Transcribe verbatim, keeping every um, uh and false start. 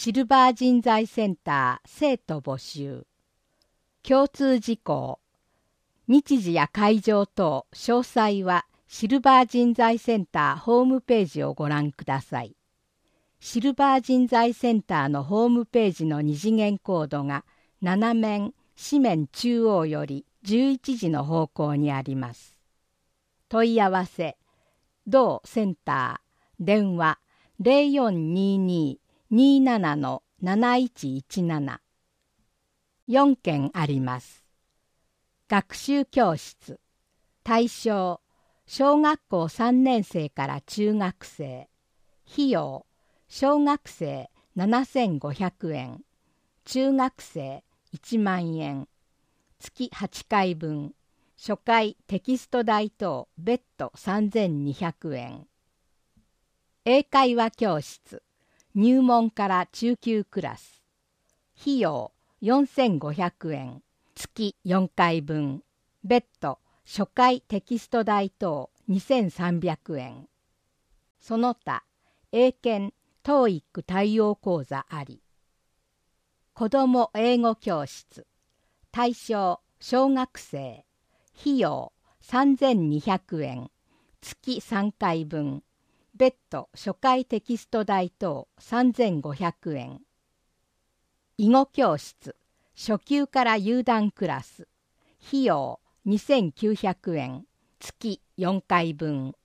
シルバー人材センター生徒募集。共通事項。日時や会場等詳細はシルバー人材センターホームページをご覧ください。シルバー人材センターのホームページの二次元コードが斜面四面中央よりじゅういちじの方向にあります。問い合わせ、同センター、電話 ゼロよんにーにー にーなな なないちいちなな。よんけんあります。学習教室。対象、小学校さんねん生から中学生。費用、小学生ななせんごひゃくえん。中学生いちまんえん。月はちかいぶん。初回テキスト代等別途さんぜんにひゃくえん。英会話教室。入門から中級クラス。費用よんせんごひゃくえん。月よんかいぶん。別途初回テキスト代等にせんさんびゃくえん。その他、英検、トーイック 対応講座あり。子ども英語教室。対象、小学生。費用さんぜんにひゃくえん。月さんかいぶん。別途初回テキスト代等さんぜんごひゃくえん。囲碁教室。初級から有段クラス。費用にせんきゅうひゃくえん。月よんかいぶん。